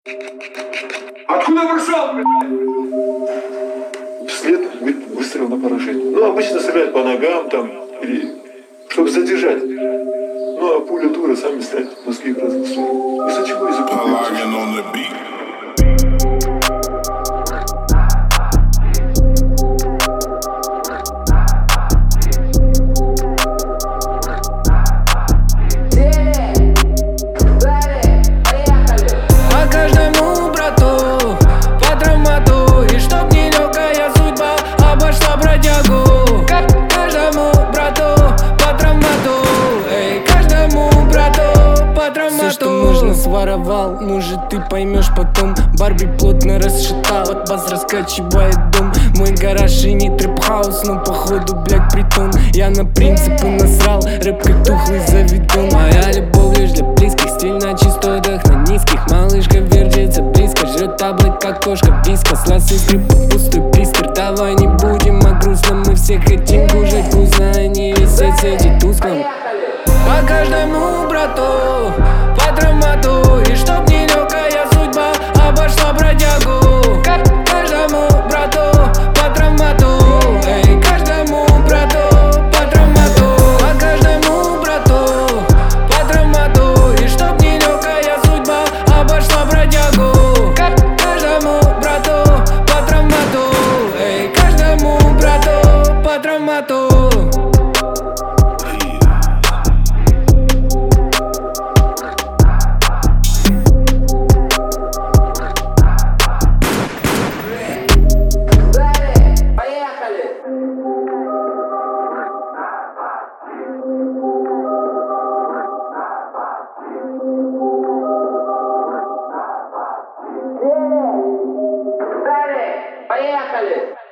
Откуда вышел? Вслед выстрел на поражение. Ну, обычно стреляют по ногам там, или чтобы задержать. Ну, а пуля дура, сами ставят мозги в разные стороны. Из-за чего? Из-за пули. Все, что можно, своровал. Может, ты поймешь потом. Барби плотно расшатал, бас раскачивает дом. Мой гараж и не трэп-хаус, но походу, блядь, притон. Я на принципы насрал, рэп как тухлый завитон. Моя любовь лишь для близких, стиль на частотах, на низких. Малышка вертится близко, жрет таблет, как кошка виска. С ласы скрипит пустой блистер. Давай не будем о грустном, мы все хотим кушать вкусно, они висят, сидят тусклым. По каждому брату, по травмату, и чтоб нелегкая судьба обошла бродягу. Каждому брату, по травмату, эй, каждому брату, по травмату. По каждому брату, по травмату, и чтоб нелегкая судьба обошла бродягу. Каждому брату, по травмату, эй, каждому брату, по травмату. Поехали!